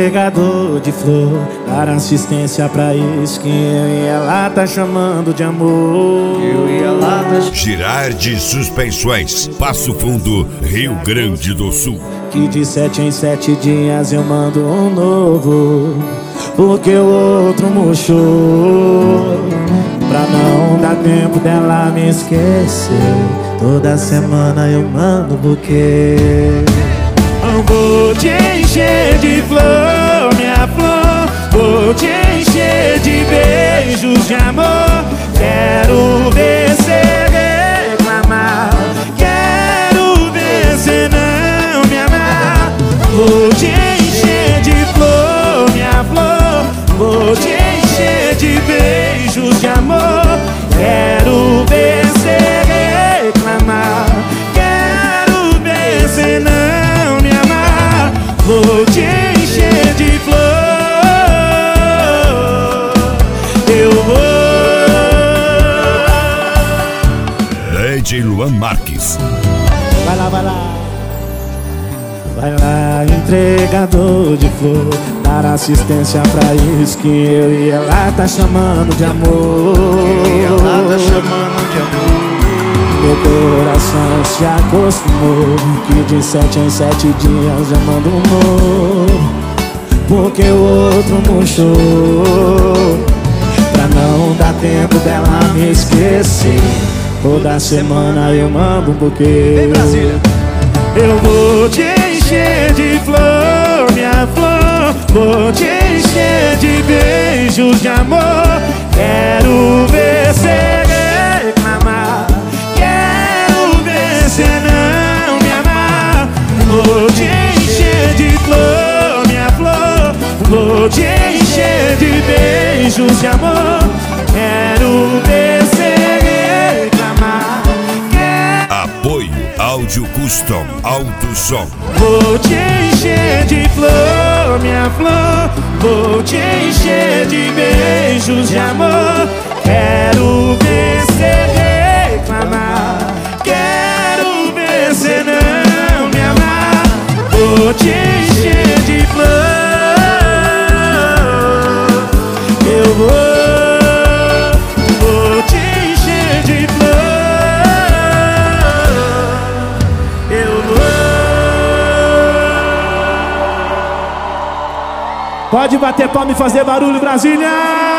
entregador de flor, dar assistência pra isso que eu e ela tá chamando de amor. Eu e ela tá chamando. Girardi Suspensões, Passo Fundo, Rio Grande do Sul. Que de 7 em 7 dias eu mando um novo, porque o outro murchou. Pra não dar tempo dela me esquecer, toda semana eu mando buquê. Eu vou te encher de flor, minha flor. Vou te encher de beijos de amor. Quero ver cê reclamar, quero ver cê não me amar. Vou te encher de flor, minha flor. Vou te encher de beijos de amor. Quero ver cê reclamar, quero ver cê não me amar. Vou te encher de flor. Eu vou. DJ Luan Marques. Vai lá, vai lá. Vai lá, entregador de flor, dar assistência pra isso que eu e ela tá chamando de amor. Ela tá chamando de amor. Meu coração se acostumou, que de 7 em 7 dias eu mando um novo, porque o outro murchou. Pra não dar tempo dela me esquecer, toda semana eu mando um buquê. Vem Brasília. Eu vou te encher de flor, minha flor. Vou te encher de beijos de amor. Quero ver cê reclamar, quero ver cê não me amar. Vou te encher de flor, minha flor. Vou te encher de beijos de amor. Quero ver cê reclamar. Apoio Áudio Custom Alto Som. Vou te encher de flor, minha flor. Vou te encher de beijos de amor. Quero ver cê reclamar, quero ver cê não me amar. Vou te encher de flor. Eu vou te encher de flor. Pode bater palma e fazer barulho, Brasília!